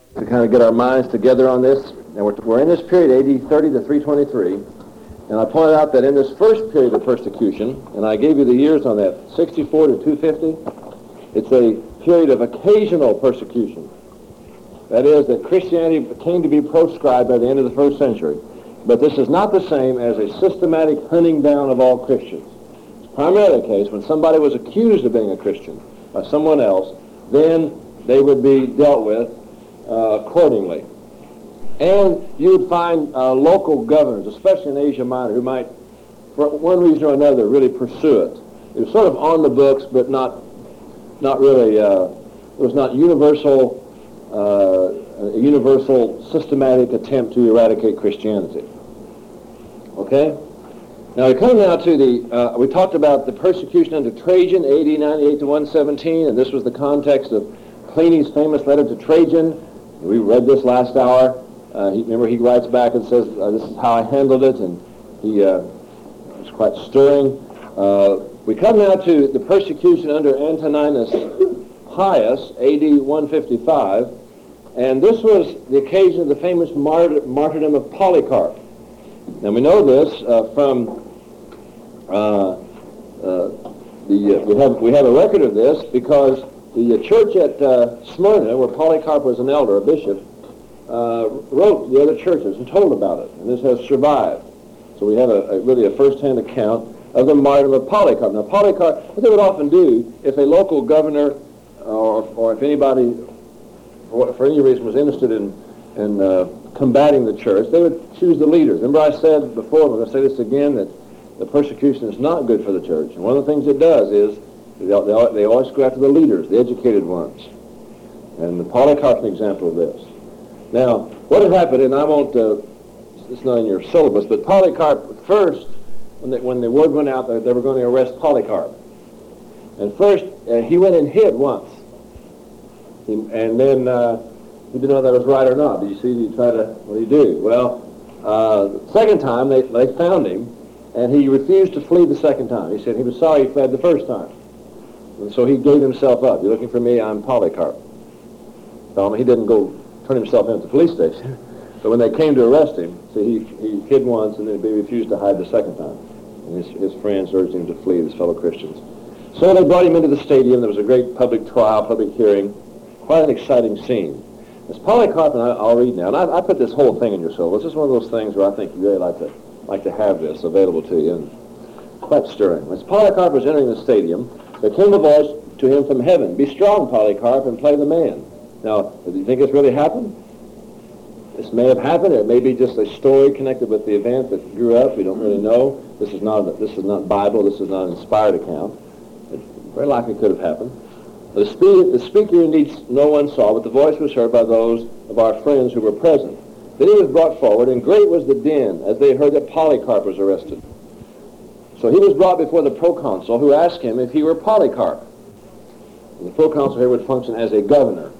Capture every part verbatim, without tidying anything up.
to kind of get our minds together on this. And we're, we're in this period, A D thirty to three twenty-three. And I pointed out that in this first period of persecution, and I gave you the years on that, sixty-four to two fifty, it's a period of occasional persecution. That is, that Christianity came to be proscribed by the end of the first century. But this is not the same as a systematic hunting down of all Christians. It's primarily the case when somebody was accused of being a Christian by someone else, then they would be dealt with uh, accordingly. And you would find uh, local governors, especially in Asia Minor, who might, for one reason or another, really pursue it. It was sort of on the books, but not not really, uh, it was not universal, uh, a universal systematic attempt to eradicate Christianity. Okay? Now we come now to the, uh, we talked about the persecution under Trajan, A D ninety-eight to one seventeen, and this was the context of Pliny's famous letter to Trajan. We read this last hour. Uh, he, remember, he writes back and says, uh, this is how I handled it, and he uh, was quite stirring. Uh, we come now to the persecution under Antoninus Pius, A D one fifty-five, and this was the occasion of the famous mart- martyrdom of Polycarp. Now we know this uh, from uh, uh, the uh, we have we have a record of this because the uh, church at uh, Smyrna, where Polycarp was an elder, a bishop, uh, wrote the other churches and told about it, and this has survived. So we have a, a really a first-hand account of the martyrdom of Polycarp. Now Polycarp, what they would often do if a local governor or, or if anybody, for, for any reason, was interested in in uh, combating the church, they would choose the leaders. Remember I said before, I'm going to say this again, that the persecution is not good for the church. And one of the things it does is they, they, they always go after the leaders, the educated ones. And the Polycarp is an example of this. Now, what had happened, and I won't, uh, it's not in your syllabus, but Polycarp first, when, they, when the word went out that they were going to arrest Polycarp, and first uh, he went and hid once. He, and then uh, he didn't know if that was right or not. Do you see? He tried to, what did he do? Well, uh, the second time they, they found him, and he refused to flee the second time. He said he was sorry he fled the first time. And so he gave himself up. You're looking for me, I'm Polycarp. So he didn't go turn himself into the police station. But when they came to arrest him, so he, he hid once and then he refused to hide the second time. And his, his friends urged him to flee, his fellow Christians. So they brought him into the stadium. There was a great public trial, public hearing. Quite an exciting scene. This Polycarp, and I, I'll read now, and I, I put this whole thing in your syllabus. This is one of those things where I think you really like to like to have this available to you, and quite stirring. As Polycarp was entering the stadium, there came a voice to him from heaven, "Be strong, Polycarp, and play the man." Now, do you think this really happened? This may have happened, or it may be just a story connected with the event that grew up. We don't really know. This is not this is not Bible. This is not an inspired account. It very likely could have happened. The, spe- the speaker indeed no one saw, but the voice was heard by those of our friends who were present. Then he was brought forward, and great was the din as they heard that Polycarp was arrested. So he was brought before the proconsul, who asked him if he were Polycarp. And the proconsul here would function as a governor.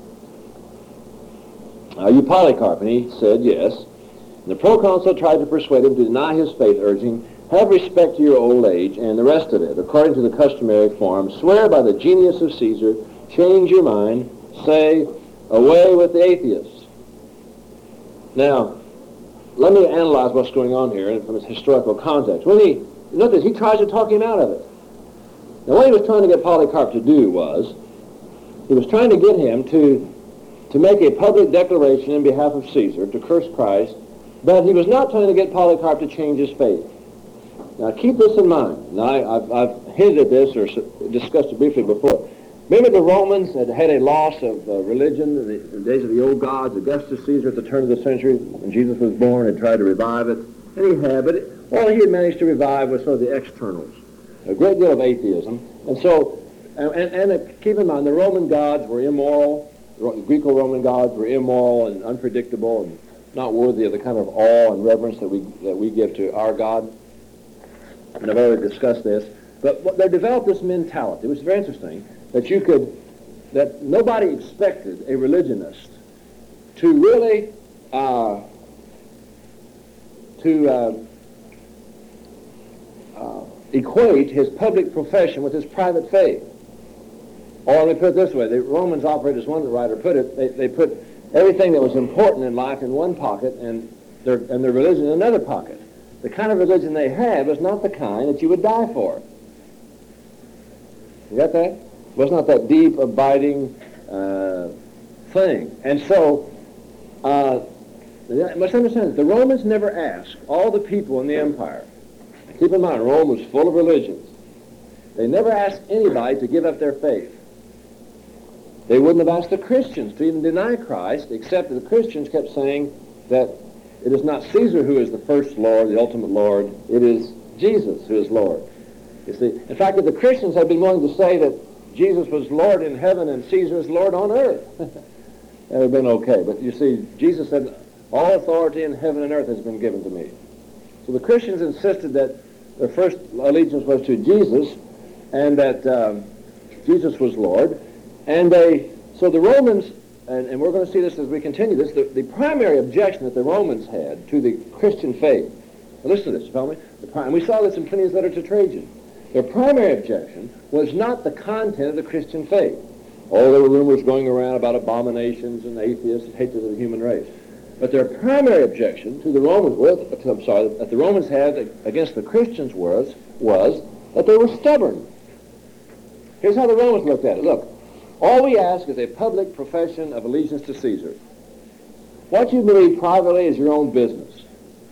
"Are you Polycarp?" And he said yes. And the proconsul tried to persuade him to deny his faith, urging, "Have respect to your old age," and the rest of it, according to the customary form. "Swear by the genius of Caesar, change your mind, say, away with the atheists." Now, let me analyze what's going on here from its historical context. When he, notice, he tries to talk him out of it. Now, what he was trying to get Polycarp to do was, he was trying to get him to, to make a public declaration in behalf of Caesar, to curse Christ, but he was not trying to get Polycarp to change his faith. Now, keep this in mind. Now, I, I've, I've hinted at this or discussed it briefly before. Remember the Romans had had a loss of uh, religion in the, in the days of the old gods. Augustus Caesar at the turn of the century, when Jesus was born, had tried to revive it. And he had, but it, all he had managed to revive was sort of the externals. A great deal of atheism. And so, and, and, and uh, keep in mind, the Roman gods were immoral. The Greco-Roman gods were immoral and unpredictable and not worthy of the kind of awe and reverence that we that we give to our God. And I've already discussed this. But what, they developed this mentality, which is very interesting, that you could, that nobody expected a religionist to really, uh, to uh, uh, equate his public profession with his private faith. Or let me put it this way, the Romans operated, as one writer put it, they, they put everything that was important in life in one pocket and their, and their religion in another pocket. The kind of religion they had was not the kind that you would die for. You got that? It was not that deep, abiding uh, thing. And so, uh, you must understand, the Romans never asked all the people in the empire. Keep in mind, Rome was full of religions. They never asked anybody to give up their faith. They wouldn't have asked the Christians to even deny Christ, except that the Christians kept saying that it is not Caesar who is the first Lord, the ultimate Lord. It is Jesus who is Lord. You see, in fact, if the Christians had been willing to say that Jesus was Lord in heaven and Caesar is Lord on earth, that would have been okay. But you see, Jesus said, all authority in heaven and earth has been given to me. So the Christians insisted that their first allegiance was to Jesus, and that um, Jesus was Lord. And they, so the Romans, and, and we're going to see this as we continue this, the, the primary objection that the Romans had to the Christian faith, now listen to this, you follow me? The, and we saw this in Pliny's letter to Trajan. Their primary objection was not the content of the Christian faith. Oh, there were rumors going around about abominations and atheists and hatred of the human race. But their primary objection to the Romans was, I'm sorry, that the Romans had against the Christians was, was that they were stubborn. Here's how the Romans looked at it. Look, all we ask is a public profession of allegiance to Caesar. What you believe privately is your own business.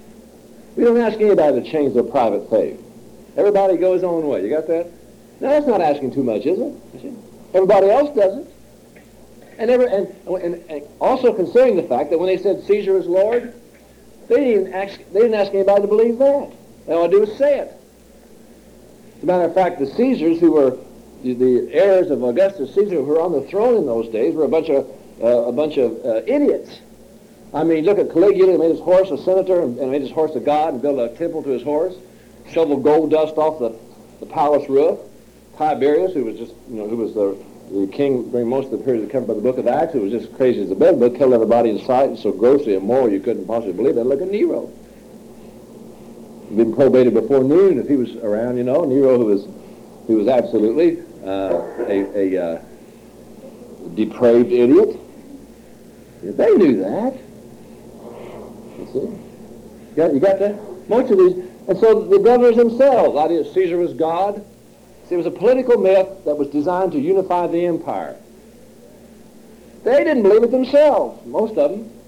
We don't ask anybody to change their private faith. Everybody goes their own way. You got that? Now, that's not asking too much, is it? Everybody else does it. And, every, and, and, and also considering the fact that when they said Caesar is Lord, they didn't ask, they didn't ask anybody to believe that. All I do is say it. As a matter of fact, the Caesars who were the, the heirs of Augustus Caesar who were on the throne in those days were a bunch of uh, a bunch of uh, idiots. I mean, look at Caligula, who made his horse a senator and, and made his horse a god and built a temple to his horse, shoveled gold dust off the, the palace roof. Tiberius, who was just, you know, who was the, the king during most of the period covered by the book of Acts, who was just crazy as a bedbug, killed everybody in sight and so grossly immoral you couldn't possibly believe it. Look at Nero. He'd been probated before noon if he was around, you know. Nero, who was, who was absolutely uh, a, a uh, depraved idiot. They knew that. You see? You got, you got that? Most of these. And so the governors themselves, idea that Caesar was God. See, it was a political myth that was designed to unify the empire. They didn't believe it themselves, most of them.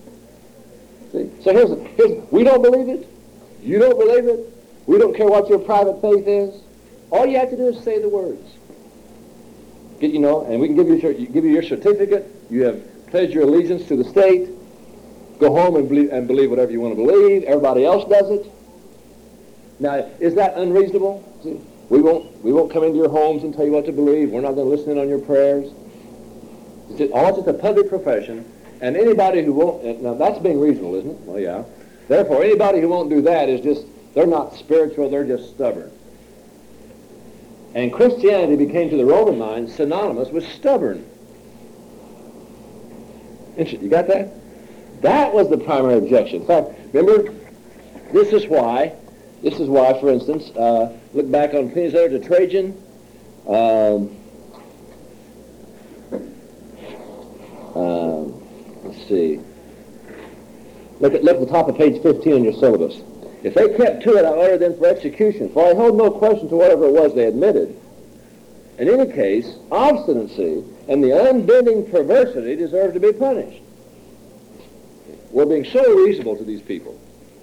See? So here's, here's, we don't believe it. You don't believe it. We don't care what your private faith is. All you have to do is say the words. Get, you know, and we can give you, give you your certificate. You have pledged your allegiance to the state. Go home and believe, and believe whatever you want to believe. Everybody else does it. Now, is that unreasonable? See? We won't, we won't come into your homes and tell you what to believe. We're not going to listen in on your prayers. It's just, all just a public profession. And anybody who won't, now that's being reasonable, isn't it? Well, yeah. Therefore, anybody who won't do that is just, they're not spiritual, they're just stubborn. And Christianity became to the Roman mind synonymous with stubborn. Interesting. You got that? That was the primary objection. In fact, remember, this is why, this is why, for instance, uh, look back on Pliny's letter to Trajan. Um, um, let's see. Look at, look at the top of page fifteen in your syllabus. If they kept to it, I ordered them for execution, for I held no question to whatever it was they admitted. In any case, obstinacy and the unbending perversity deserve to be punished. We're being so reasonable to these people.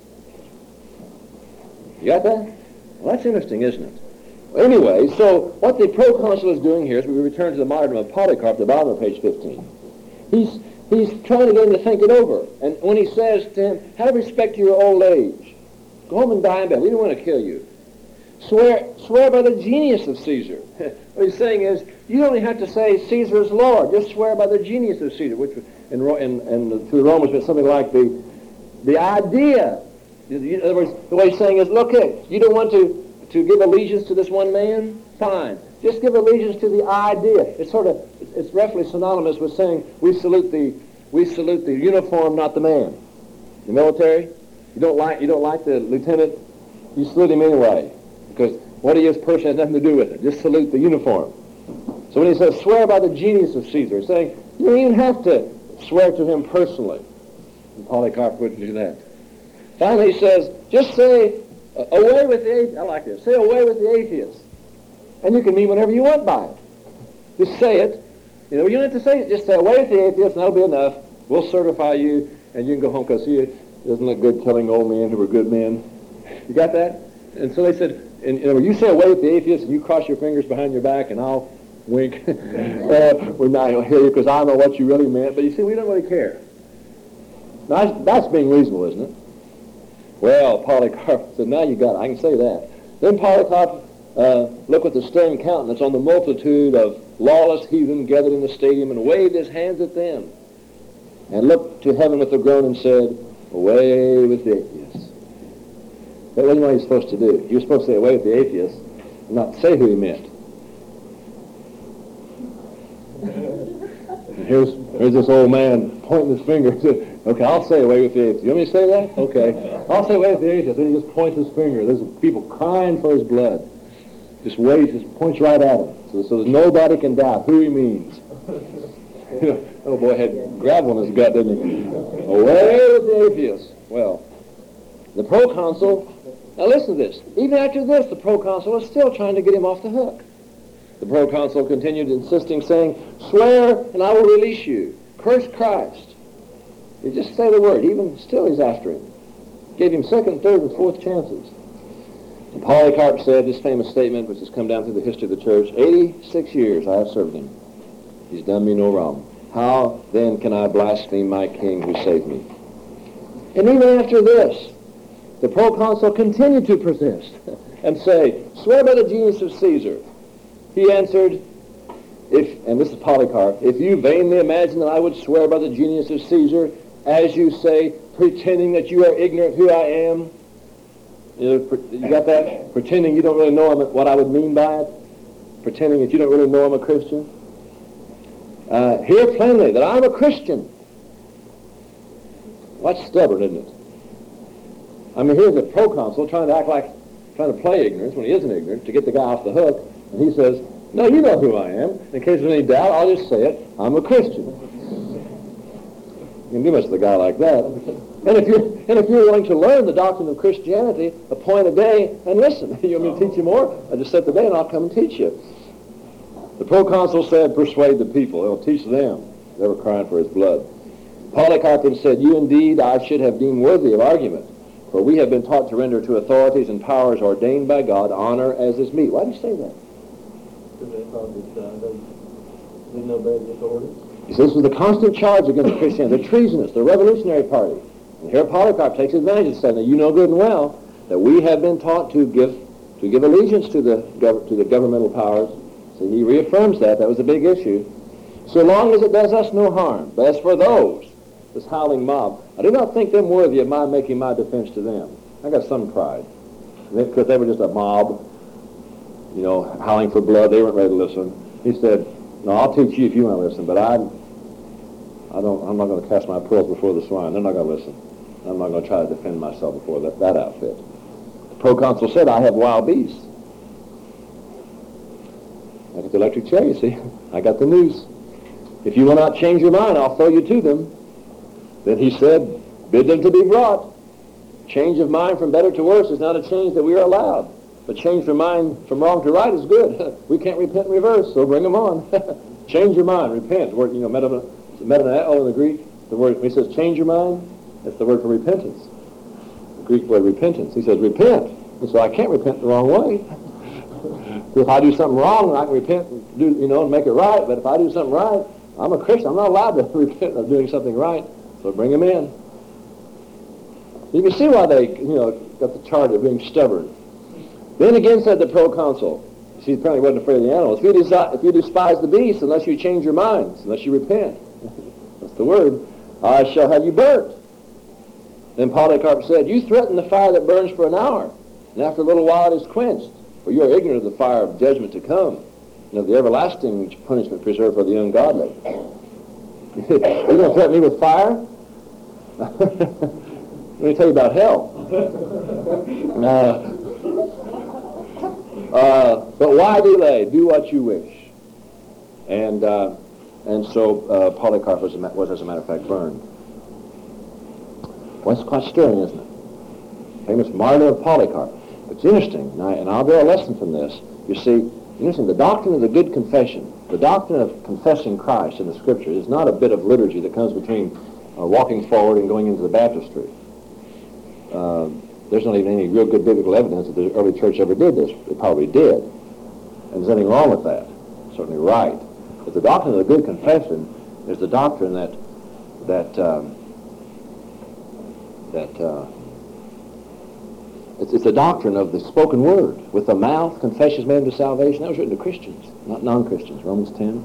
You got that? Well, that's interesting, isn't it? Well, anyway, so what the proconsul is doing here is we return to the martyrdom of Polycarp, the bottom of page fifteen. He's, he's trying to get him to think it over. And when he says to him, have respect to your old age. Go home and die in bed. We don't want to kill you. Swear, swear by the genius of Caesar. What he's saying is, you don't have to say Caesar is Lord. Just swear by the genius of Caesar, which in, in, in, to the Romans meant something like the, the idea. In other words, the way he's saying is, look here, you don't want to, to give allegiance to this one man? Fine. Just give allegiance to the idea. It's sort of, it's roughly synonymous with saying we salute the, we salute the uniform, not the man. The military, you don't like, you don't like the lieutenant, you salute him anyway, because what he is personally has nothing to do with it. Just salute the uniform. So when he says swear by the genius of Caesar, he's saying you don't even have to swear to him personally. And Polycarp wouldn't do that. Finally, he says, just say, uh, away with the atheists. I like this. Say, away with the atheists. And you can mean whatever you want by it. Just say it. You know, you don't have to say it. Just say, away with the atheists, and that'll be enough. We'll certify you, and you can go home, because see, it doesn't look good telling old men who were good men. You got that? And so they said, and, you know, you say away with the atheists, and you cross your fingers behind your back, and I'll wink. uh, we're not going to hear you, because I know what you really meant. But you see, we don't really care. Now, that's, that's being reasonable, isn't it? Well, Polycarp said, now you got it. I can say that. Then Polycarp uh, looked with a stern countenance on the multitude of lawless heathen gathered in the stadium and waved his hands at them and looked to heaven with a groan and said, away with the atheists. That wasn't what he was supposed to do. He was supposed to say away with the atheists and not say who he meant. And here's, here's this old man pointing his finger. Okay, I'll say away with the atheists. You want me to say that? Okay. I'll say away with the atheists. And he just points his finger. There's people crying for his blood. Just waves, just points right at him. So, so that nobody can doubt who he means. Oh boy, had gravel in his gut, didn't he? Away with the atheists. Well, the proconsul, now listen to this. Even after this, the proconsul was still trying to get him off the hook. The proconsul continued insisting, saying, swear and I will release you. Curse Christ. You just say the word. Even still he's after him. Gave him second, third, and fourth chances. And Polycarp said this famous statement, which has come down through the history of the church, eighty-six years I have served him. He's done me no wrong. How then can I blaspheme my king who saved me? And even after this, the proconsul continued to persist and say, swear by the genius of Caesar. He answered, if, and this is Polycarp, if you vainly imagine that I would swear by the genius of Caesar, as you say, pretending that you are ignorant who I am, you, know, you got that? Pretending you don't really know what I would mean by it, pretending that you don't really know I'm a Christian. Uh, hear plainly that I'm a Christian. Well, that's stubborn, isn't it? I mean, here's the proconsul trying to act like, trying to play ignorance when he isn't ignorant, to get the guy off the hook. And he says, no, you know who I am. In case there's any doubt, I'll just say it. I'm a Christian. You can give us the guy like that. And if you're and if you're willing to learn the doctrine of Christianity, appoint a day and listen. You want me to teach you more? I just set the day and I'll come and teach you. The proconsul said, persuade the people. It'll teach them. They were crying for his blood. Polycarp then said, you indeed I should have deemed worthy of argument. For we have been taught to render to authorities and powers ordained by God honor as is meet. Why do you say that? Because they thought that uh, they didn't obey the authorities. He says this was the constant charge against Christianity, the treasonous, the revolutionary party. And here Polycarp takes advantage and says, now you know good and well that we have been taught to give to give allegiance to the gov- to the governmental powers. So he reaffirms that. That was a big issue. So long as it does us no harm. But as for those, this howling mob, I do not think them worthy of my making my defense to them. I got some pride. Because they were just a mob, you know, howling for blood. They weren't ready to listen. He said, no, I'll teach you if you want to listen, but I, I don't, I'm not going to cast my pearls before the swine. They're not going to listen. I'm not going to try to defend myself before that, that outfit. The proconsul said, I have wild beasts. I got the electric chair, you see. I got the news. If you will not change your mind, I'll throw you to them. Then he said, bid them to be brought. Change of mind from better to worse is not a change that we are allowed. But change from mind from wrong to right is good. We can't repent in reverse, so bring them on. Change your mind, repent. The word, you know, metaneo in the Greek, the word, when he says change your mind, that's the word for repentance. The Greek word repentance. He says repent. And so I can't repent the wrong way. If I do something wrong, I can repent and do, you know, and make it right. But if I do something right, I'm a Christian. I'm not allowed to repent of doing something right. So bring them in. You can see why they, you know, got the charge of being stubborn. Then again said the proconsul, see, apparently he wasn't afraid of the animals, if you, desi- if you despise the beast, unless you change your minds, unless you repent, that's the word, I shall have you burnt. Then Polycarp said, you threaten the fire that burns for an hour, and after a little while it is quenched, for you are ignorant of the fire of judgment to come, and of the everlasting punishment preserved for the ungodly. You're going to threaten me with fire? Let me tell you about hell. Uh, Uh, but why delay? Do what you wish. And uh, And so uh, Polycarp was, was, as a matter of fact, burned. Well, it's quite stirring, isn't it? Famous martyr of Polycarp. It's interesting, and, I, and I'll draw a lesson from this. You see, interesting, the doctrine of the good confession, the doctrine of confessing Christ in the Scripture is not a bit of liturgy that comes between uh, walking forward and going into the baptistry. Uh, there's not even any real good biblical evidence that the early church ever did this. It probably did. And there's nothing wrong with that. Certainly right. But the doctrine of the good confession is the doctrine that that um, that uh, it's, it's the doctrine of the spoken word. With the mouth, confession is made unto salvation. That was written to Christians, not non-Christians. Romans ten.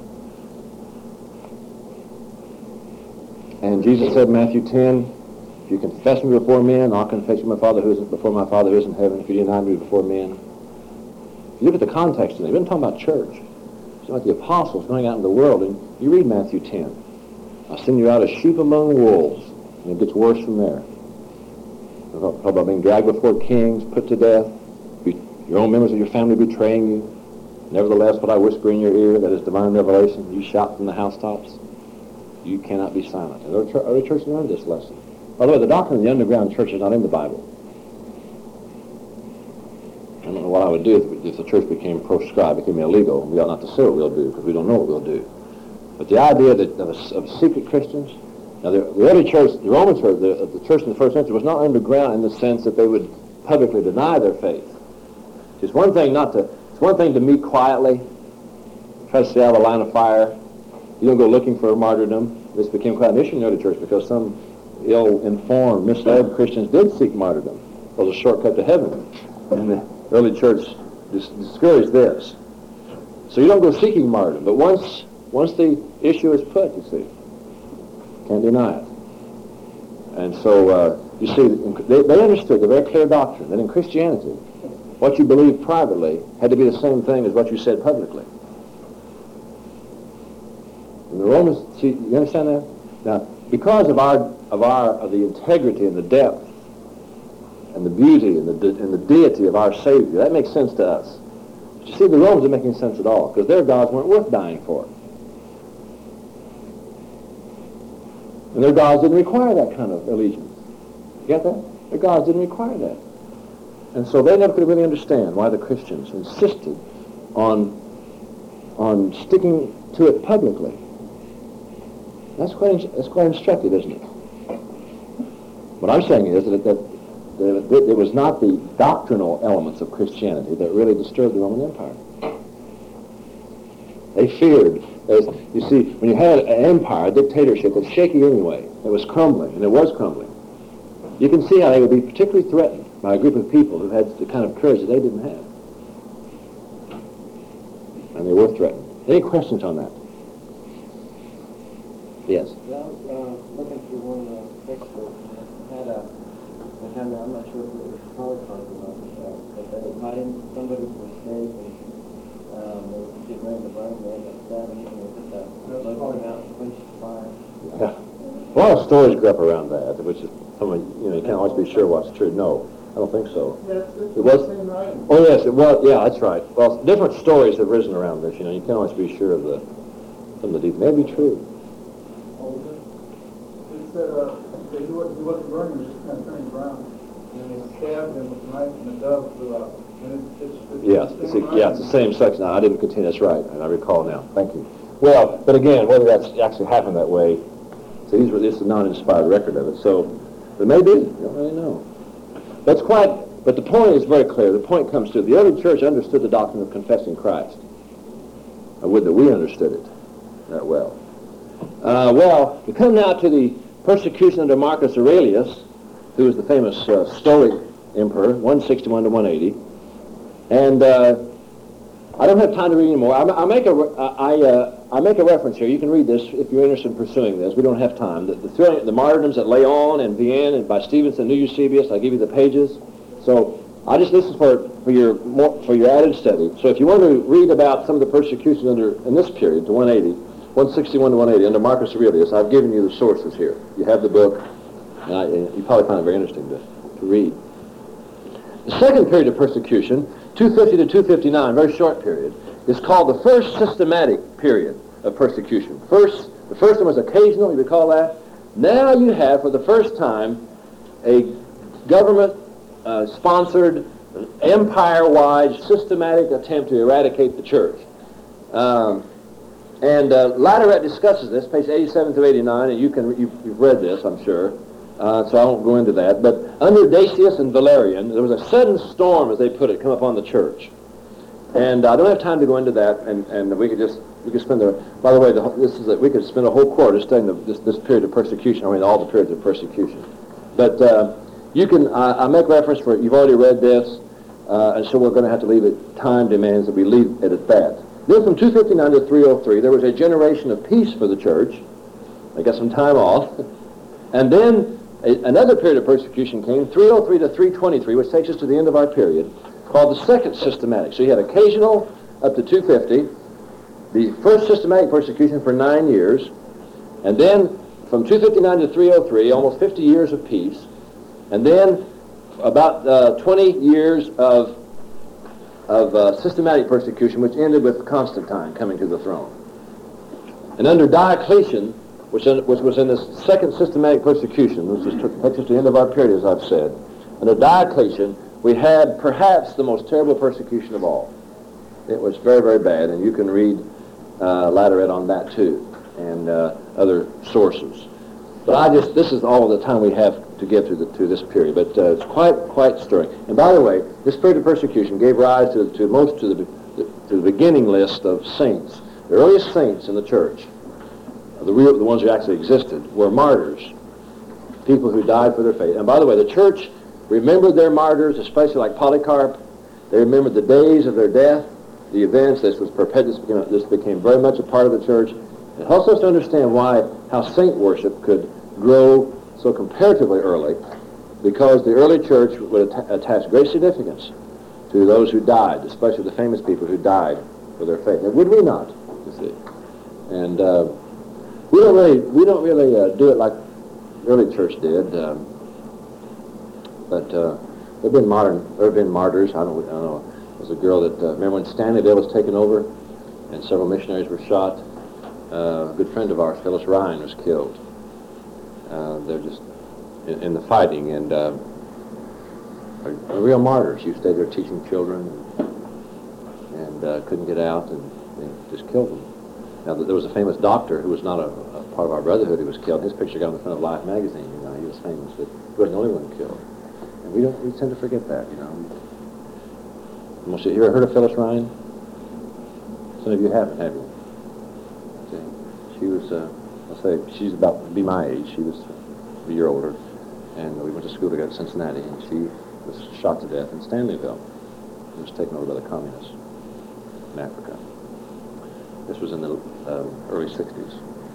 And Jesus said in Matthew ten, if you confess me before men, I'll confess you my Father who is before my Father who is in heaven. If you deny me before men. If you look at the context of it, we've been talking about church. It's about the apostles going out in the world, and you read Matthew ten. I'll send you out as sheep among wolves, and it gets worse from there. Talk about being dragged before kings, put to death, be, your own members of your family betraying you. Nevertheless, what I whisper in your ear, that is divine revelation, you shout from the housetops. You cannot be silent. And the early church learned this lesson. By the way, the doctrine of the underground church is not in the Bible. I don't know what I would do if, if the church became proscribed, became illegal. We ought not to say what we'll do, because we don't know what we'll do. But the idea that of, a, of secret Christians, now the, the early church, the Roman church, the, the church in the first century was not underground in the sense that they would publicly deny their faith. It's one thing not to, it's one thing to meet quietly, try to stay out of the line of fire. You don't go looking for a martyrdom. This became quite an issue in the early church because some ill-informed, misled Christians did seek martyrdom. It was a shortcut to heaven. And the early church dis- discouraged this. So you don't go seeking martyrdom. But once once the issue is put, you see, can't deny it. And so, uh, you see, they, they understood the very clear doctrine that in Christianity, what you believed privately had to be the same thing as what you said publicly. And the Romans, see, you understand that? Now, because of our of our of the integrity and the depth and the beauty and the de- and the deity of our Savior, that makes sense to us. But you see, the Romans are making sense at all because their gods weren't worth dying for, and their gods didn't require that kind of allegiance. You get that? Their gods didn't require that, and so they never could really understand why the Christians insisted on on sticking to it publicly. That's quite, that's quite instructive, isn't it? What I'm saying is that, that, that, that it was not the doctrinal elements of Christianity that really disturbed the Roman Empire. They feared, as you see, when you had an empire, a dictatorship that's shaky anyway, it was crumbling, and it was crumbling. You can see how they would be particularly threatened by a group of people who had the kind of courage that they didn't have. And they were threatened. Any questions on that? Yes. Yeah, I was uh, looking through one uh, textbook and it had a, it had a, I'm not sure if it was Polycarp or not, uh, but they had tied in somebody to a stake and um, they were getting ready to burn them, they ended up stabbing him and they put that blood out and quenched the fire. Yeah. A lot of stories grew up around that, which is, someone, you know, you can't always be sure what's true. No, I don't think so. Yes, it's it was, the same writing. Oh, yes, it was, yeah, that's right. Well, different stories have risen around this, you know, you can't always be sure of the, some of the details. Maybe true. Said, uh, that he wasn't, he wasn't burning, he was just kind of turning around. And he stabbed him with a knife and the dove flew out. And it's, it's, it's yes, the it's same a, yeah, it's the same section. I didn't continue, that's right, and I recall now. Thank you. Well, but again, whether that's actually happened that way, so these were, this is a non-inspired record of it, so it may be, you don't really know. That's quite, but the point is very clear. The point comes to, the early church understood the doctrine of confessing Christ. I would that we understood it that well. Uh, well, we come now to the persecution under Marcus Aurelius, who was the famous uh, Stoic emperor, one sixty-one to one eighty. And uh, I don't have time to read anymore. I, I, make a, I, uh, I make a reference here. You can read this if you're interested in pursuing this. We don't have time. The, the, thrilling, the martyrdoms at Leon and Vienne and by Stevenson and Eusebius, I'll give you the pages. So I just, this is for, for, your, more, for your added study. So if you want to read about some of the persecution under in this period to one eighty, one sixty-one to one eighty, under Marcus Aurelius, I've given you the sources here. You have the book, and, I, and you probably find it very interesting to, to read. The second period of persecution, two fifty to two fifty-nine, very short period, is called the first systematic period of persecution. First, the first one was occasional, you recall that? Now you have, for the first time, a government-sponsored, uh, empire-wide, systematic attempt to eradicate the church. Um, and uh, Latourette discusses this, page eighty-seven through eighty-nine, and you can, you've, you've read this, I'm sure, uh, so I won't go into that. But under Decius and Valerian, there was a sudden storm, as they put it, come upon the church. And I don't have time to go into that, and, and we could just, we could spend the, by the way, the, this is a, we could spend a whole quarter studying the, this, this period of persecution, I mean all the periods of persecution. But uh, you can, I, I make reference for, you've already read this, uh, and so we're going to have to leave it, time demands that we leave it at that. Then from two fifty-nine to three oh three, there was a generation of peace for the church. They got some time off. And then a, another period of persecution came, three oh three to three twenty-three, which takes us to the end of our period, called the second systematic. So you had occasional up to two fifty, the first systematic persecution for nine years, and then from two fifty-nine to three oh three, almost fifty years of peace, and then about uh, twenty years of of uh, systematic persecution, which ended with Constantine coming to the throne. And under Diocletian, which, in, which was in this second systematic persecution, which is, takes us to the end of our period, as I've said, under Diocletian, we had perhaps the most terrible persecution of all. It was very, very bad, and you can read uh, Latourette on that too, and uh, other sources. But I just, this is all the time we have to give to, the, to this period, but uh, it's quite, quite stirring. And by the way, this period of persecution gave rise to, to most to the, to the beginning list of saints. The earliest saints in the church, the real, the ones who actually existed, were martyrs, people who died for their faith. And by the way, the church remembered their martyrs, especially like Polycarp. They remembered the days of their death, the events. This was perpetual. You know, this became very much a part of the church. It helps us to understand why, how saint worship could grow so comparatively early, because the early church would att- attach great significance to those who died, especially the famous people who died for their faith. And would we not, you see? And uh, we don't really, we don't really uh, do it like the early church did. Um, but uh, there have been modern, there have been martyrs. I don't, I don't know. There was a girl that uh, remember when Stanleyville was taken over, and several missionaries were shot. Uh, a good friend of ours, Phyllis Ryan, was killed. Uh, they're just in, in the fighting, and uh, are, are real martyrs. You stayed there teaching children, and, and uh, couldn't get out, and they just killed them. Now, there was a famous doctor who was not a, a part of our brotherhood who was killed. His picture got on the front of Life magazine. You know, he was famous, but he wasn't the only one killed. And we don't, we tend to forget that. You know. Most of you ever heard of Phyllis Ryan? Some of you haven't, have you? See, she was. Uh, I'll say she's about to be my age. She was a year older, and we went to school together in Cincinnati, and she was shot to death in Stanleyville. She was taken over by the communists in Africa. This was in the um, early sixties.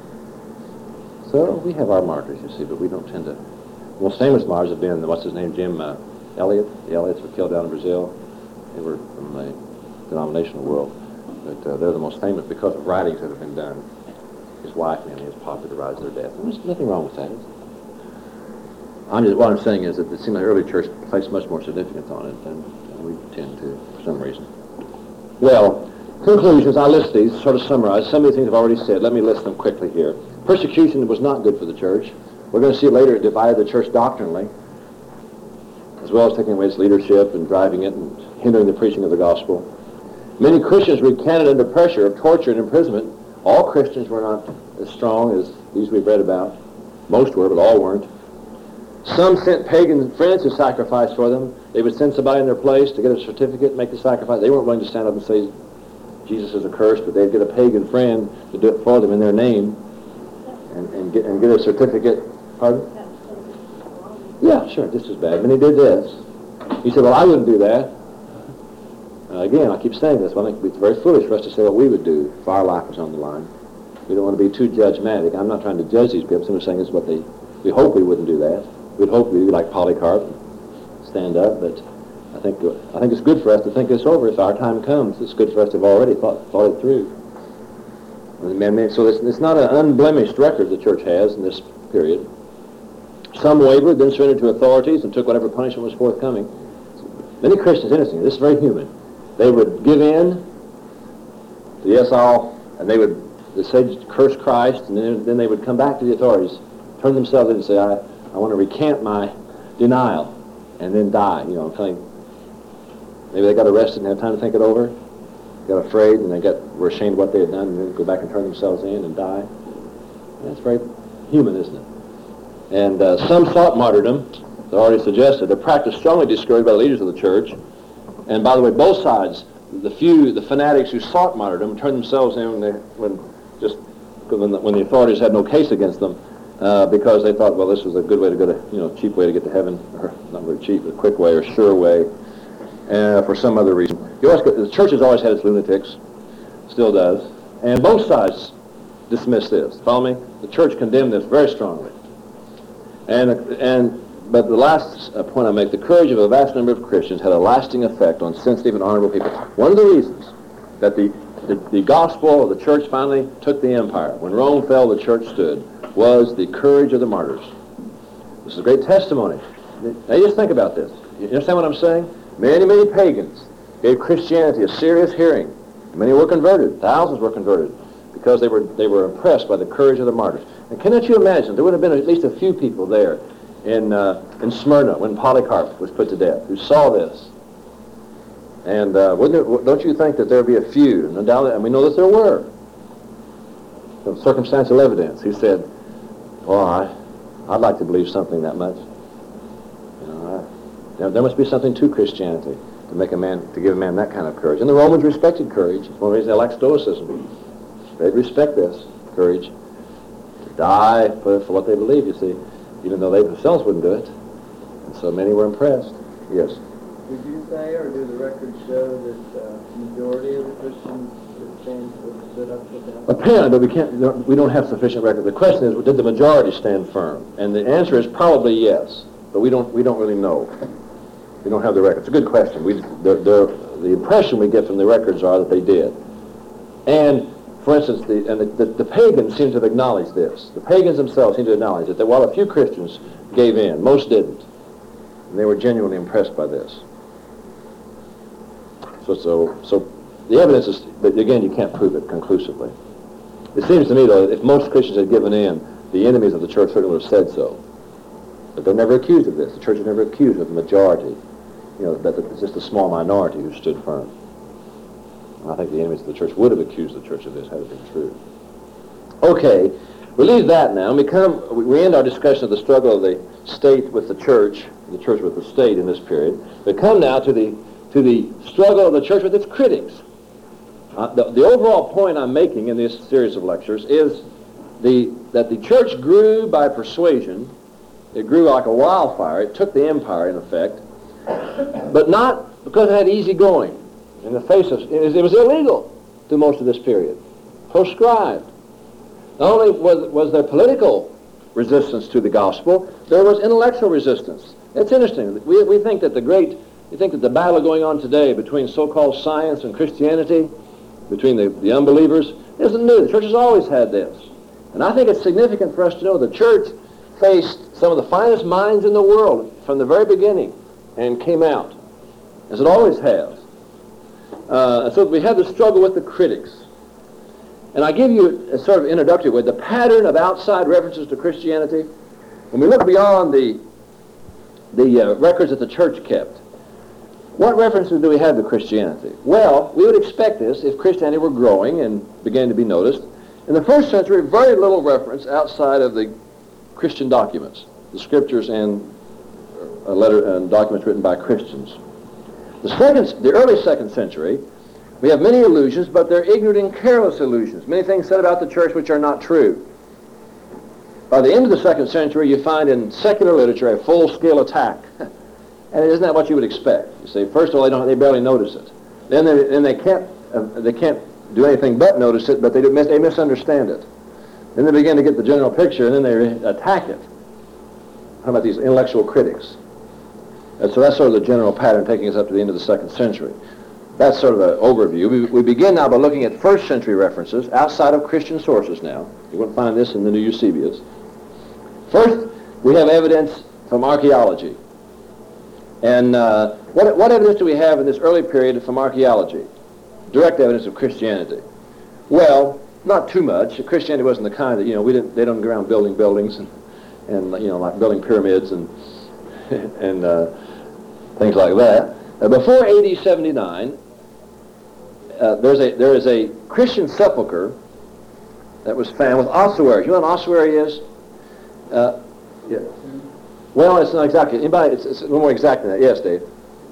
So we have our martyrs, you see, but we don't tend to. The most famous martyrs have been, what's his name, Jim uh, Elliot. The Elliots were killed down in Brazil. They were from the denominational world, but uh, they're the most famous because of writings that have been done. His wife mainly has popularized their death. And there's nothing wrong with that. I'm just, what I'm saying is that it seems like the early church placed much more significance on it than, than we tend to, for some reason. Well, conclusions, I list these, sort of summarize. Some of these things I've already said. Let me list them quickly here. Persecution was not good for the church. We're going to see later it divided the church doctrinally, as well as taking away its leadership and driving it and hindering the preaching of the gospel. Many Christians recanted under pressure of torture and imprisonment. All Christians were not as strong as these we've read about. Most were, but all weren't. Some sent pagan friends to sacrifice for them. They would send somebody in their place to get a certificate, make the sacrifice. They weren't willing to stand up and say Jesus is accursed, but they'd get a pagan friend to do it for them in their name and, and get and get a certificate. Pardon? Yeah, sure, just as bad. And he did this. He said, well, I wouldn't do that. Uh, again, I keep saying this, but I think it's very foolish for us to say what we would do if our life was on the line. We don't want to be too judgmatic. I'm not trying to judge these people. I'm saying this is what they, we hope we wouldn't do that. We'd hope we'd be like Polycarp and stand up, but I think I think it's good for us to think this over. If our time comes, it's good for us to have already thought, thought it through. So it's, it's not an unblemished record the church has in this period. Some wavered, then surrendered to authorities and took whatever punishment was forthcoming. Many Christians, interesting, this is very human. They would give in to yes, I'll, and they would they said curse Christ, and then, then they would come back to the authorities, turn themselves in and say, I, I want to recant my denial, and then die. You know, kind of, maybe they got arrested and had time to think it over, got afraid, and they got were ashamed of what they had done, and then go back and turn themselves in and die. That's very human, isn't it? And uh, some sought martyrdom, as I already suggested. The practice strongly discouraged by the leaders of the church. And by the way, both sides, the few, the fanatics who sought martyrdom, turned themselves in when, they, when just when the, when the authorities had no case against them, uh, because they thought, well, this was a good way to go to, you know, cheap way to get to heaven, or not very cheap, but a quick way or sure way, uh, for some other reason. You always get, the church has always had its lunatics, still does, and both sides dismiss this. Follow me? The church condemned this very strongly. And and but the last uh, point I make, the courage of a vast number of Christians had a lasting effect on sensitive and honorable people. One of the reasons that the, the, the gospel of the church finally took the empire, when Rome fell, the church stood, was the courage of the martyrs. This is a great testimony. Now you just think about this. You understand what I'm saying? Many, many pagans gave Christianity a serious hearing. Many were converted. Thousands were converted because they were they were impressed by the courage of the martyrs. And cannot you imagine, there would have been at least a few people there in uh, in Smyrna when Polycarp was put to death who saw this. And uh, wouldn't it, don't you think that there would be a few, no doubt, and we know that there were, some circumstantial evidence, who said, well, I, I'd like to believe something that much. You know, I, there, there must be something to Christianity to make a man, to give a man that kind of courage. And the Romans respected courage. It's one of the reasons they like Stoicism. They'd respect this courage. Die for, for what they believe, you see, even though they themselves wouldn't do it. And so many were impressed. Yes? Would you say, or do the records show that the uh, majority of the Christians that stand, stood up with them? Apparently, but we can't. We don't have sufficient record. The question is, did the majority stand firm? And the answer is probably yes, but we don't. We don't really know. We don't have the record. It's a good question. We the the, the impression we get from the records are that they did. And for instance, the and the, the, the pagans seem to have acknowledged this. The pagans themselves seem to acknowledge it, that while a few Christians gave in, most didn't, and they were genuinely impressed by this. So, so, so the evidence is, but again, you can't prove it conclusively. It seems to me, though, that if most Christians had given in, the enemies of the church certainly would have said so. But they're never accused of this. The church is never accused of the majority. You know, that it's just a small minority who stood firm. And I think the enemies of the church would have accused the church of this had it been true. Okay, we leave that now. And we come, we end our discussion of the struggle of the state with the church, the church with the state in this period. We come now to the to the struggle of the church with its critics. Uh, the, the overall point I'm making in this series of lectures is the that the church grew by persuasion. It grew like a wildfire. It took the empire, in effect, but not because it had easy going. In the face of, it was, it was illegal through most of this period, proscribed. Not only was, was there political resistance to the gospel, there was intellectual resistance. It's interesting. We, we think that the great, we think that the battle going on today between so-called science and Christianity, between the, the unbelievers, isn't new. The church has always had this. And I think it's significant for us to know the church faced some of the finest minds in the world from the very beginning and came out, as it always has. Uh, so we have the struggle with the critics. And I give you a sort of introductory way, the pattern of outside references to Christianity. When we look beyond the, the uh, records that the church kept, what references do we have to Christianity? Well, we would expect this if Christianity were growing and began to be noticed. In the first century, very little reference outside of the Christian documents, the scriptures and uh, letter and documents written by Christians. The second, the early second century, we have many allusions, but they're ignorant and careless allusions. Many things said about the church which are not true. By the end of the second century, you find in secular literature a full-scale attack. And isn't that what you would expect? You see, first of all, they don't, they barely notice it. Then they, then they can't, uh, they can't do anything but notice it, but they, do mis- they misunderstand it. Then they begin to get the general picture, and then they re- attack it. How about these intellectual critics? And so that's sort of the general pattern taking us up to the end of the second century. That's sort of the overview. We, we begin now by looking at first century references outside of Christian sources now. You won't find this in the New Eusebius. First, we have evidence from archaeology. And uh, what, what evidence do we have in this early period from archaeology? Direct evidence of Christianity. Well, not too much. Christianity wasn't the kind that, you know, we didn't, they don't go around building buildings and, and you know, like building pyramids and, and uh, things like that. Uh, before A D seventy-nine, uh, there's a, there is a Christian sepulcher that was found with ossuaries. You know what an ossuary is? Uh, yeah. Well, it's not exactly. Anybody? It's, it's a little more exact than that. Yes, Dave.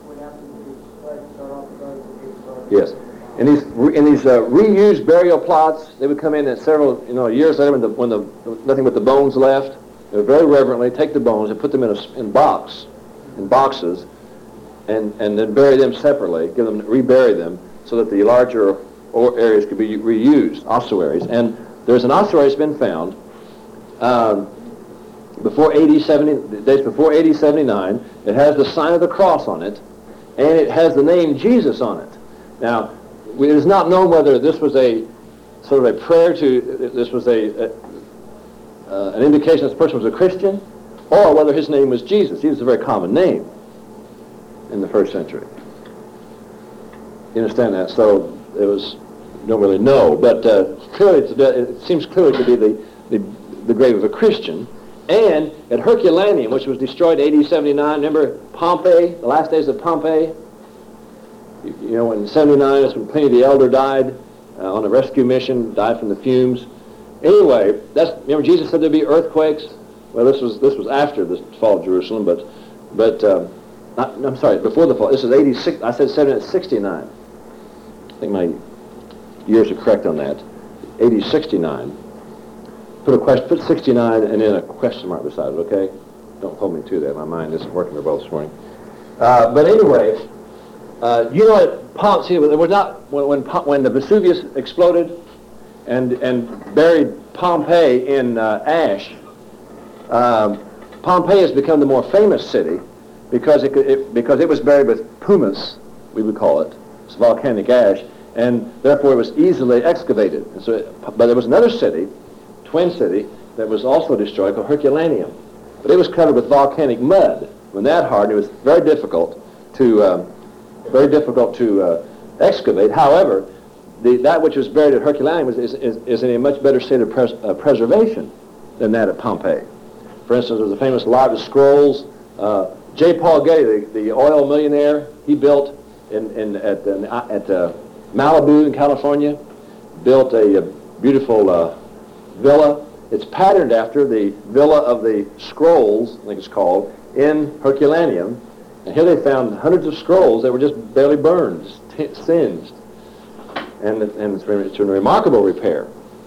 Yes. In these in these uh, reused burial plots, they would come in at several you know years later when the when the nothing but the bones left. They would very reverently take the bones and put them in a in box, in boxes, and and then bury them separately. Give them rebury them so that the larger or areas could be reused, ossuaries. And there's an ossuary that's been found um, before A D seventy, dates before A D seventy-nine. It has the sign of the cross on it, and it has the name Jesus on it. Now, it is not known whether this was a sort of a prayer to, this was a, a uh, an indication this person was a Christian, or whether his name was Jesus. Jesus is a very common name in the first century. You understand that? So it was, don't really know, but uh, clearly it's, it seems clearly to be the, the, the grave of a Christian. And at Herculaneum, which was destroyed A D seventy-nine, remember Pompey, the last days of Pompey? You, you know, in seventy-nine, that's when Pliny the Elder died uh, on a rescue mission, died from the fumes. Anyway, that's, remember Jesus said there'd be earthquakes? Well, this was this was after the fall of Jerusalem, but, but um, not, I'm sorry, before the fall. This is eighty-six, I said sixty-nine. I think my years are correct on that. A D sixty-nine. Put a question, put sixty-nine and then a question mark beside it, okay? Don't hold me to that. My mind isn't working very well this morning. Uh, but anyway, uh, you know what? Pomp, see, there was not when when, when the Vesuvius exploded and and buried Pompeii in uh, ash. Um, Pompeii has become the more famous city because it, it because it was buried with pumice, we would call it. It's volcanic ash, and therefore it was easily excavated. And so, it, but there was another city, twin city, that was also destroyed called Herculaneum, but it was covered with volcanic mud. When that hardened, it was very difficult to um, very difficult to uh, excavate. However, the, that which was buried at Herculaneum is, is, is, is in a much better state of pres uh, preservation than that at Pompeii. For instance, there was a famous lot of scrolls. Uh, J. Paul Getty, the, the oil millionaire, he built in, in at uh, at uh, Malibu in California, built a, a beautiful uh, villa. It's patterned after the Villa of the Scrolls, I think it's called, in Herculaneum. And here they found hundreds of scrolls that were just barely burned, singed. And, and it's, it's a remarkable repair.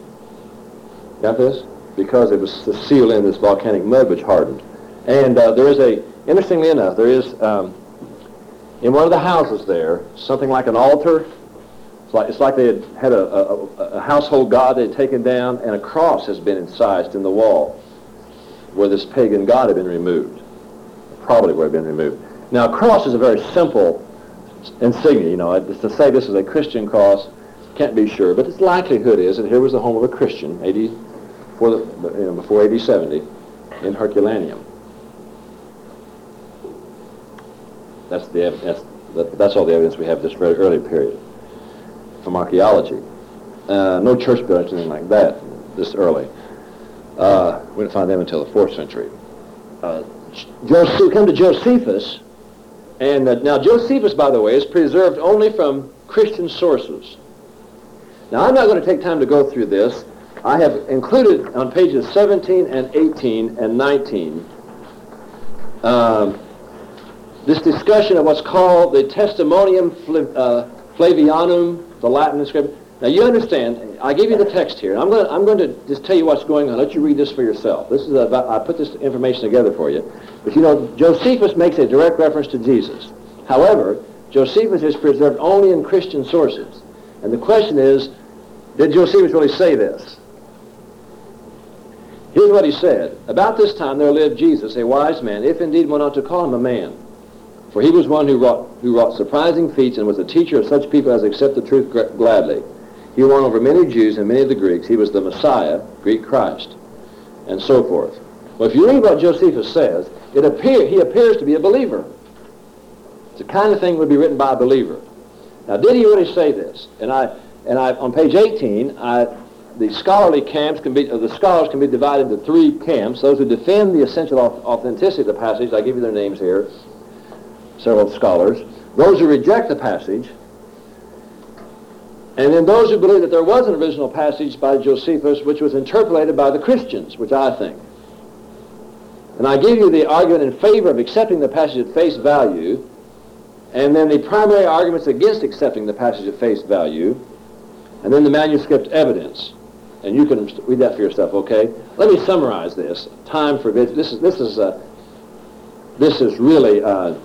Got this? Because it was sealed in this volcanic mud which hardened. And uh, there is a, interestingly enough, there is, um, in one of the houses there, something like an altar. It's like, it's like they had had a, a, a household god they had taken down, and a cross has been incised in the wall where this pagan god had been removed. Probably where it had been removed. Now, a cross is a very simple insignia, you know. To say this is a Christian cross, can't be sure, but its likelihood is that here was the home of a Christian, A D before, the, you know, before A D seventy, in Herculaneum. That's the that's that's all the evidence we have of this very early period from archaeology. Uh, no church buildings, anything like that, this early. Uh, we didn't find them until the fourth century. Uh, Joseph, come to Josephus, and uh, now Josephus, by the way, is preserved only from Christian sources. Now, I'm not going to take time to go through this. I have included on pages seventeen and eighteen and nineteen um, this discussion of what's called the Testimonium Flav uh, Flavianum, the Latin inscription. Now, you understand, I give you the text here, and I'm going to, I'm going to just tell you what's going on. Let you read this for yourself. This is about, I put this information together for you. But you know, Josephus makes a direct reference to Jesus. However, Josephus is preserved only in Christian sources. And the question is, did Josephus really say this? Here's what he said. About this time there lived Jesus, a wise man, if indeed one ought to call him a man. For he was one who wrought, who wrought surprising feats and was a teacher of such people as accept the truth gladly. He won over many Jews and many of the Greeks. He was the Messiah, Greek Christ, and so forth. Well, if you read what Josephus says, it appear, he appears to be a believer. It's the kind of thing that would be written by a believer. Now, did he really say this? And I, and I, on page eighteen, I the scholarly camps can be, uh, the scholars can be divided into three camps. Those who defend the essential authenticity of the passage, I give you their names here, several scholars. Those who reject the passage, and then those who believe that there was an original passage by Josephus which was interpolated by the Christians, which I think. And I give you the argument in favor of accepting the passage at face value, and then the primary arguments against accepting the passage at face value, and then the manuscript evidence. And you can read that for yourself, okay? Let me summarize this. Time forbids. This is this is uh, this is really uh,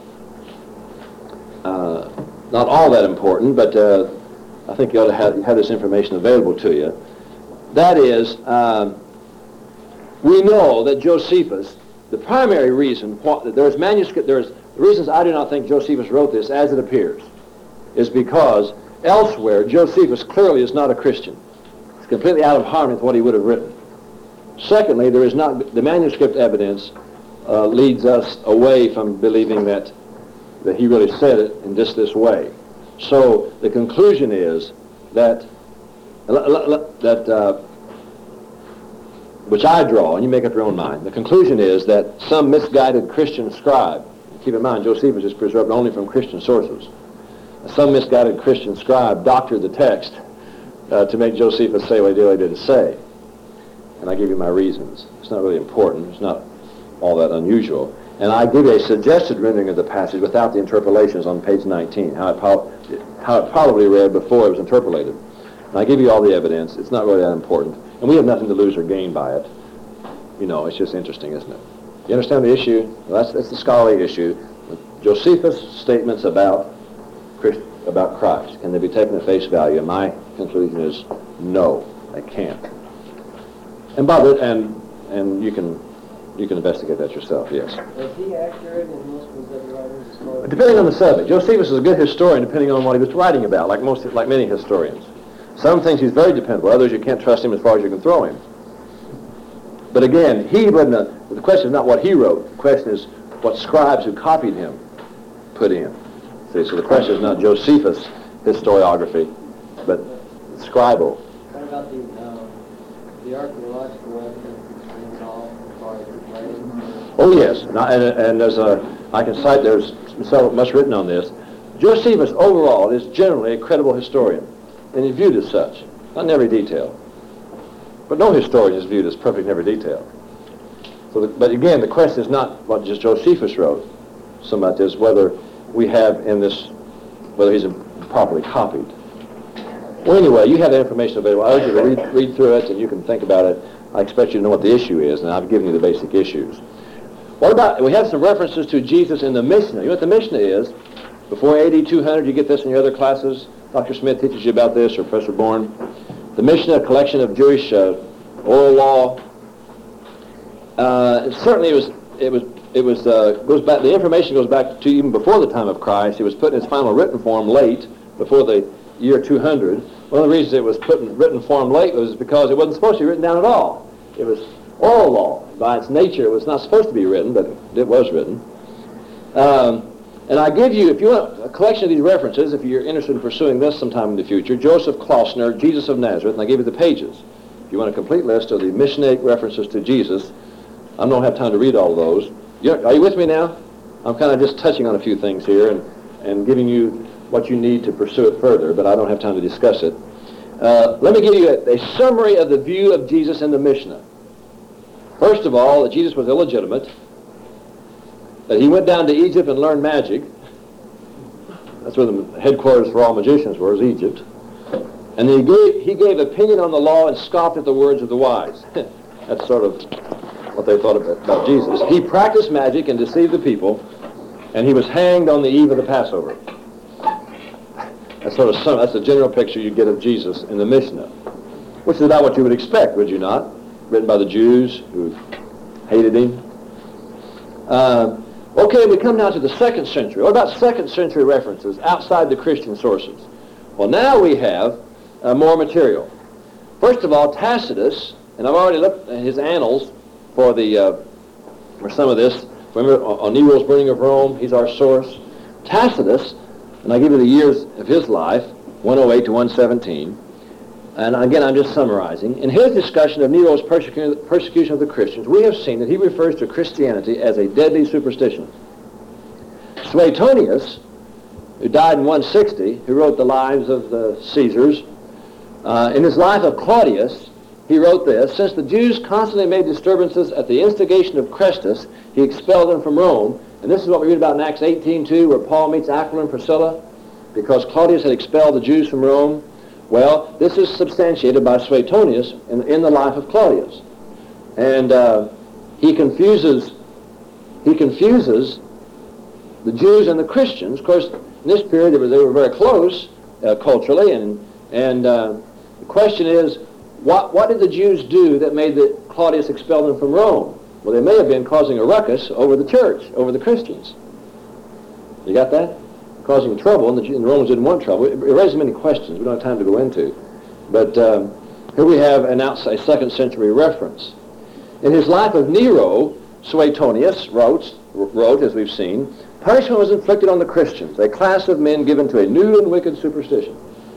uh, not all that important, but uh, I think you ought to have, have this information available to you. That is, um, we know that Josephus, the primary reason why there's manuscript, there's the reasons I do not think Josephus wrote this as it appears, is because elsewhere Josephus clearly is not a Christian. It's completely out of harmony with what he would have written. Secondly, there is not the manuscript evidence uh, leads us away from believing that that he really said it in just this way. So the conclusion is that that uh, which I draw, and you make up your own mind. The conclusion is that some misguided Christian scribe, keep in mind Josephus is preserved only from Christian sources, some misguided Christian scribe doctored the text uh, to make Josephus say what he really did say. And I give you my reasons. It's not really important. It's not all that unusual. And I give you a suggested rendering of the passage without the interpolations on page nineteen, how it, po- how it probably read before it was interpolated. And I give you all the evidence. It's not really that important. And we have nothing to lose or gain by it. You know, it's just interesting, isn't it? You understand the issue? Well, that's, that's the scholarly issue. Josephus' statements about Christ, about Christ, can they be taken at face value? And my conclusion is no, they can't. And by the, and and you can you can investigate that yourself. Yes. Is he accurate in most of his other writings as far as depending on the subject? Josephus is a good historian depending on what he was writing about, like most like many historians. Some things he's very dependable. Others you can't trust him as far as you can throw him. But again, he wouldn't. The question is not what he wrote. The question is what scribes who copied him put in. See, so the question is not Josephus' historiography, but scribal. What about the um, the archaeological evidence involved as far as his writing? Oh yes, and, I, and, and there's a I can cite there's so much written on this. Josephus overall is generally a credible historian, and he's viewed as such, not in every detail. But no historian is viewed as perfect in every detail. So, the, but again, the question is not what just Josephus wrote so much as whether we have in this, whether he's properly copied. Well, anyway, you have the information available. I urge you to read, read through it, and you can think about it. I expect you to know what the issue is, and I've given you the basic issues. What about, we have some references to Jesus in the Mishnah. You know what the Mishnah is? Before A D two hundred, you get this in your other classes. Doctor Smith teaches you about this, or Professor Bourne. The Mishnah, a collection of Jewish uh, oral law. Uh, certainly, it was. It was. It was. Uh, goes back. The information goes back to even before the time of Christ. It was put in its final written form late, before the year two hundred. One of the reasons it was put in written form late was because it wasn't supposed to be written down at all. It was oral law by its nature. It was not supposed to be written, but it was written. Um, and I give you, if you want a collection of these references, if you're interested in pursuing this sometime in the future, Joseph Klausner, Jesus of Nazareth, and I give you the pages. If you want a complete list of the Mishnaic references to Jesus, I don't have time to read all of those. You're, are you with me now? I'm kind of just touching on a few things here and, and giving you what you need to pursue it further, but I don't have time to discuss it. Uh, let me give you a, a summary of the view of Jesus in the Mishnah. First of all, that Jesus was illegitimate, that he went down to Egypt and learned magic. That's where the headquarters for all magicians were, is Egypt. And he gave, he gave opinion on the law and scoffed at the words of the wise. That's sort of what they thought about, about Jesus. He practiced magic and deceived the people, and he was hanged on the eve of the Passover. That's sort of some, that's the general picture you get of Jesus in the Mishnah, which is about what you would expect, would you not? Written by the Jews who hated him. Uh, okay, we come now to the second century. What about second century references outside the Christian sources? Well, now we have uh, more material. First of all, Tacitus, and I've already looked at his annals for the uh, for some of this. Remember, on Nero's burning of Rome, he's our source. Tacitus, and I give you the years of his life, one oh eight to one seventeen, and again I'm just summarizing, in his discussion of Nero's persecu- persecution of the Christians, we have seen that he refers to Christianity as a deadly superstition. Suetonius, who died in one sixty, who wrote the lives of the Caesars, uh, in his life of Claudius, he wrote this: since the Jews constantly made disturbances at the instigation of Chrestus, he expelled them from Rome. And this is what we read about in Acts eighteen two, where Paul meets Aquila and Priscilla, because Claudius had expelled the Jews from Rome. Well, this is substantiated by Suetonius in, in the life of Claudius. And uh, he confuses he confuses the Jews and the Christians. Of course, in this period, they were, they were very close uh, culturally, and, and uh, the question is, what, what did the Jews do that made the Claudius expel them from Rome? Well, they may have been causing a ruckus over the church, over the Christians. You got that? Causing trouble, and the, and the Romans didn't want trouble. It, it raises many questions we don't have time to go into. But um, here we have an outside, a second century reference. In his life of Nero, Suetonius wrote, wrote, as we've seen, punishment was inflicted on the Christians, a class of men given to a new and wicked superstition.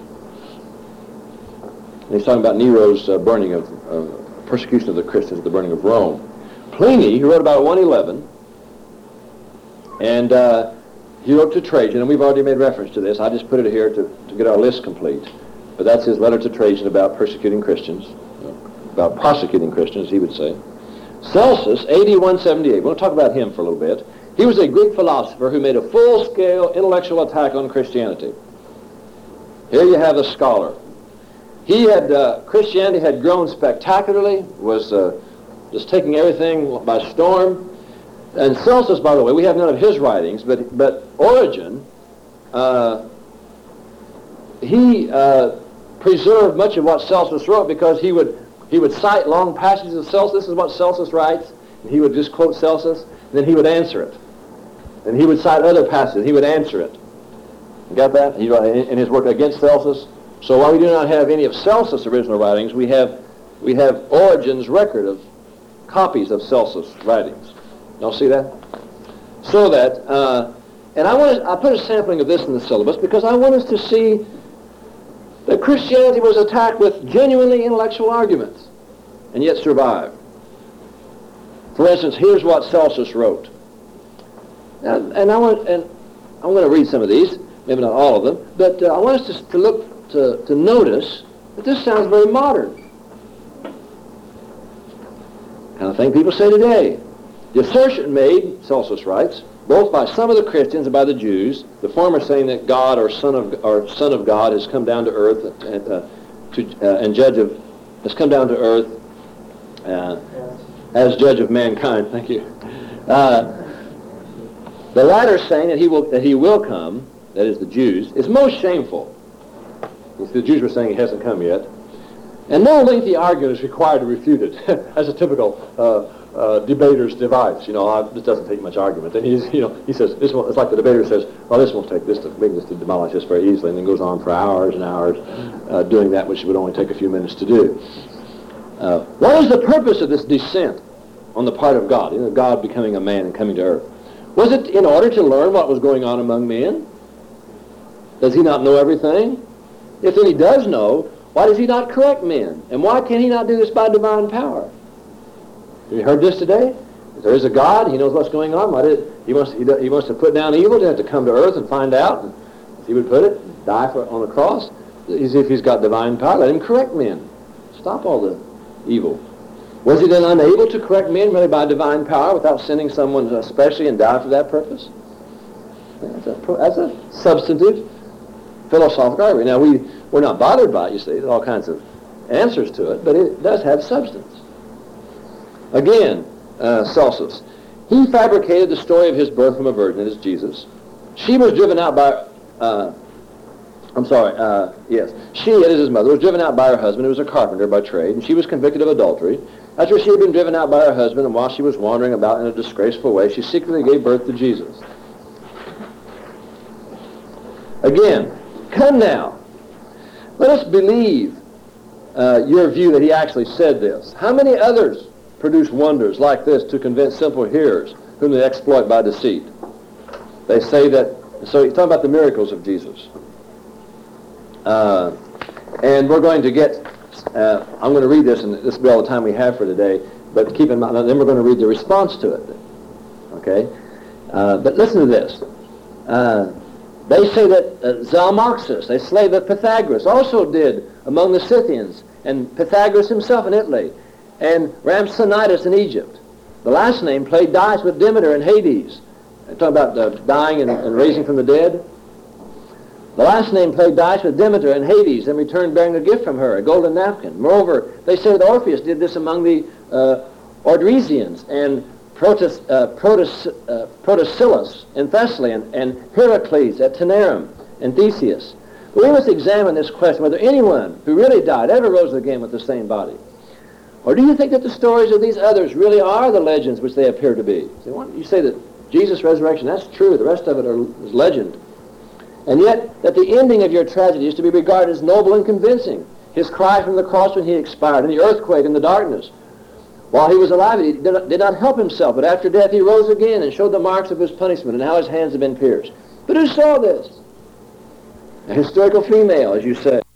And he's talking about Nero's uh, burning of, uh, persecution of the Christians, the burning of Rome. Pliny, who wrote about one eleven, and uh, he wrote to Trajan, and we've already made reference to this. I just put it here to, to get our list complete. But that's his letter to Trajan about persecuting Christians, about prosecuting Christians, he would say. Celsus, A D one seventy-eight. We'll talk about him for a little bit. He was a Greek philosopher who made a full-scale intellectual attack on Christianity. Here you have a scholar. He had, uh, Christianity had grown spectacularly, was uh, just taking everything by storm. And Celsus, by the way, we have none of his writings, but, but Origen, uh, he uh, preserved much of what Celsus wrote because he would, he would cite long passages of Celsus. This is what Celsus writes. And he would just quote Celsus, and then he would answer it. And he would cite other passages. He would answer it. You got that? He, in his work against Celsus. So while we do not have any of Celsus' original writings, we have we have Origen's record of copies of Celsus' writings. Y'all see that? So that, uh, and I want to, I put a sampling of this in the syllabus because I want us to see that Christianity was attacked with genuinely intellectual arguments and yet survived. For instance, here's what Celsus wrote. And, and I want, and I'm going to read some of these, maybe not all of them, but uh, I want us to, to look to, to notice that this sounds very modern. Kind of thing people say today. The assertion made, Celsus writes, both by some of the Christians and by the Jews, the former saying that God or Son of or Son of God has come down to earth and uh, to uh, and judge of has come down to earth uh, as judge of mankind. Thank you. Uh, the latter saying that he will that he will come, that is the Jews, is most shameful. The Jews were saying he hasn't come yet, and no lengthy argument is required to refute it, as a typical Uh, Uh, debater's device. You know, I, this doesn't take much argument. And he's, you know, he says, this one, it's like the debater says, well, this won't take this to, we can just demolish this very easily, and then goes on for hours and hours uh, doing that which would only take a few minutes to do. Uh, what was the purpose of this descent on the part of God, you know, God becoming a man and coming to earth? Was it in order to learn what was going on among men? Does he not know everything? If then he does know, why does he not correct men? And why can he not do this by divine power? Have you heard this today? If there is a God, he knows what's going on. Why did, he, wants, he, he wants to put down evil. He has to come to earth and find out, and, as he would put it, die for, on the cross. As if he's got divine power, let him correct men. Stop all the evil. Was he then unable to correct men really by divine power without sending someone especially and die for that purpose? That's a, that's a substantive philosophical argument. Now, we, we're not bothered by it, you see. There's all kinds of answers to it, but it does have substance. Again, uh, Celsus. He fabricated the story of his birth from a virgin, that is Jesus. She was driven out by, uh, I'm sorry, uh, yes. She, that is his mother, was driven out by her husband, who was a carpenter by trade, and she was convicted of adultery. After she had been driven out by her husband, and while she was wandering about in a disgraceful way, she secretly gave birth to Jesus. Again, come now. Let us believe uh, your view that he actually said this. How many others produce wonders like this to convince simple hearers whom they exploit by deceit? They say that, so he's talking about the miracles of Jesus. Uh, And we're going to get, uh, I'm going to read this, and this will be all the time we have for today, but keep in mind, then we're going to read the response to it. Okay? Uh, but listen to this. Uh, they say that uh, Zalmoxis, a slave of Pythagoras, also did among the Scythians, and Pythagoras himself in Italy, and Rhampsinitus in Egypt. The last name played dice with Demeter in Hades. I'm talking about uh, dying and, and raising from the dead. The last name played dice with Demeter in Hades and returned bearing a gift from her, a golden napkin. Moreover, they say that Orpheus did this among the uh, Ordresians and Protas, uh, Protas, uh, Protesilas in Thessaly, and, and Heracles at Taenarum and Theseus. But we must examine this question, whether anyone who really died ever rose again with the same body. Or do you think that the stories of these others really are the legends which they appear to be? You say that Jesus' resurrection, that's true. The rest of it are, is legend. And yet, that the ending of your tragedy is to be regarded as noble and convincing. His cry from the cross when he expired, and the earthquake and the darkness. While he was alive, he did not, did not help himself, but after death he rose again and showed the marks of his punishment and how his hands had been pierced. But who saw this? A hysterical female, as you say.